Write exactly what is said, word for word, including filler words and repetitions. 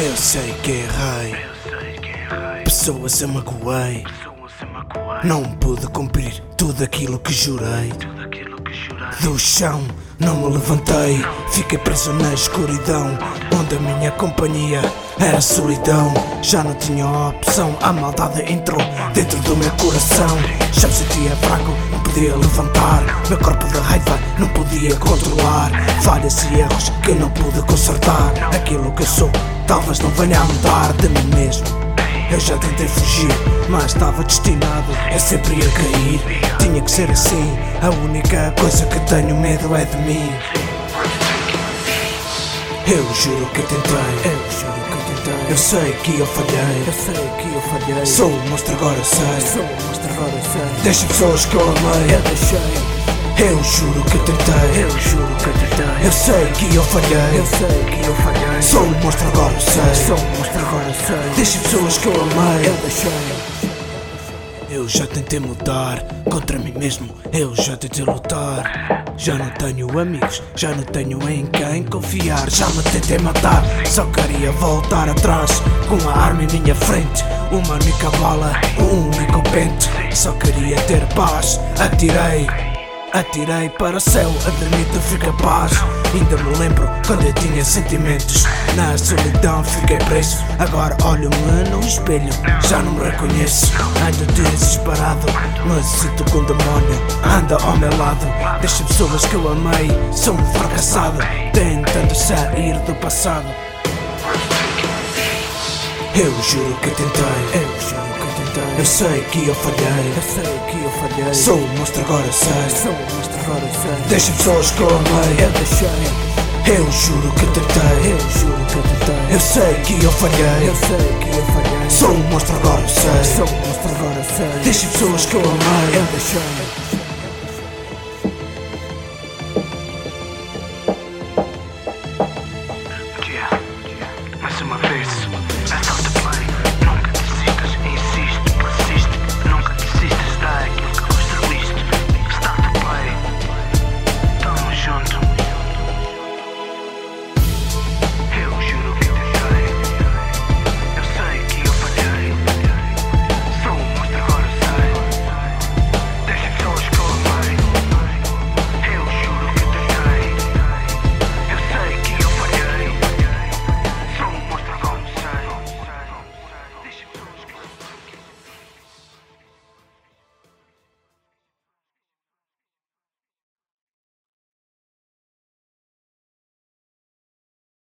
Eu sei que errei, pessoas eu magoei. Não pude cumprir tudo aquilo que jurei. Do chão não me levantei, fiquei preso na escuridão, onde a minha companhia era solidão. Já não tinha opção, a maldade entrou dentro do meu coração. Já me sentia fraco, não podia levantar, meu corpo de raiva não podia controlar. Falhas e erros que eu não pude consertar. Aquilo que eu sou talvez não venha a mudar de mim mesmo. Eu já tentei fugir, mas estava destinado a sempre a cair. Tinha que ser assim, a única coisa que tenho medo é de mim. Eu juro que tentei, eu juro que tentei. Eu sei que eu falhei, eu sei que eu falhei. Sou um monstro agora sei, sou um monstro agora sei. Deixa pessoas que eu amei, eu deixei. Eu juro que tentei, eu juro que tentei. Eu sei que eu falhei, eu sei que eu falhei. Sou um monstro agora sei, sou um monstro agora sei. Deixa pessoas que eu amei, eu deixei. Eu já tentei mudar contra mim mesmo, eu já tentei lutar. Já não tenho amigos, já não tenho em quem confiar. Já me tentei matar, só queria voltar atrás. Com a arma em minha frente, uma única bala, um único pente. Só queria ter paz, atirei. Atirei para o céu, admito, fui capaz. Ainda me lembro quando eu tinha sentimentos. Na solidão fiquei preso. Agora olho-me no espelho, já não me reconheço. Ando desesperado, me sinto com o demónio. Anda ao meu lado, deixa pessoas que eu amei. Sou um fracassado, tentando sair do passado. Eu juro que tentei, eu juro que tentei. Eu sei que eu falhei, eu sei que eu falhei. Sou um monstro agora sei, sou um monstro agora sei. Deixa pessoas que eu amei, eu deixei. Eu juro que tentei, eu juro que tentei. Eu sei que eu falhei, eu sei que eu falhei. Sou um monstro agora sei, sou um monstro agora sei. Deixa pessoas que eu amei, eu deixei.